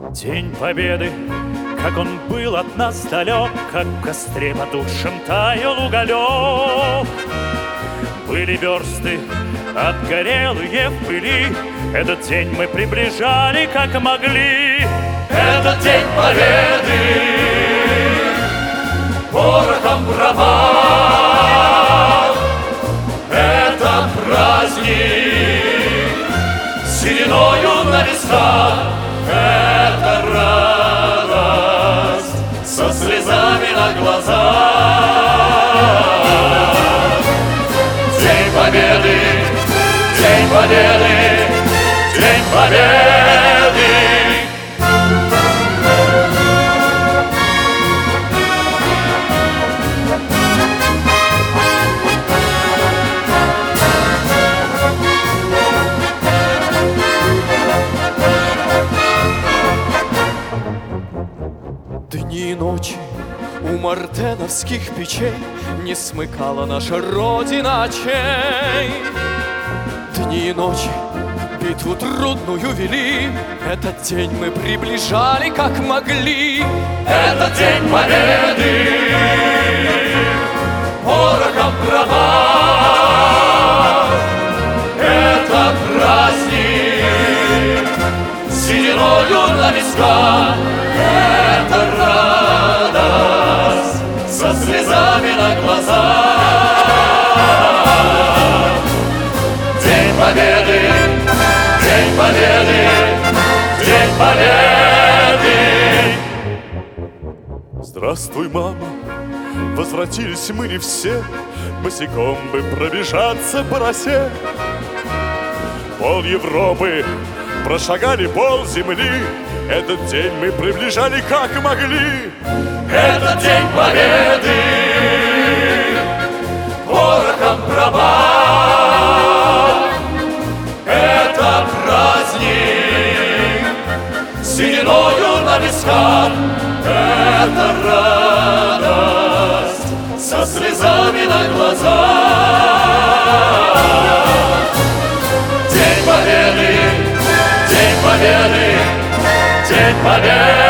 День Победы, как он был от нас далек, как в костре потухшем таял уголек. Были версты обгорелые в пыли, этот день мы приближали, как могли. Этот день Победы, порохом бравал, это праздник сединою на висках, это радость со слезами на глазах. День Победы, День Победы, День Победы. Дни и ночи у мартеновских печей не смыкала наша Родина очей. Дни и ночи битву трудную вели, этот день мы приближали, как могли. Этот день Победы, порохом права, это праздник сединою на висках, это радость со слезами на глазах. День Победы, День Победы, День Победы. Здравствуй, мама, возвратились мы не все, босиком бы пробежаться по росе. Пол Европы прошагали, пол земли, этот день мы приближали, как могли. Этот день Победы, порохом права, это праздник сединою на висках, это радость со слезами на глазах. День Победы, День Победы, День Победы.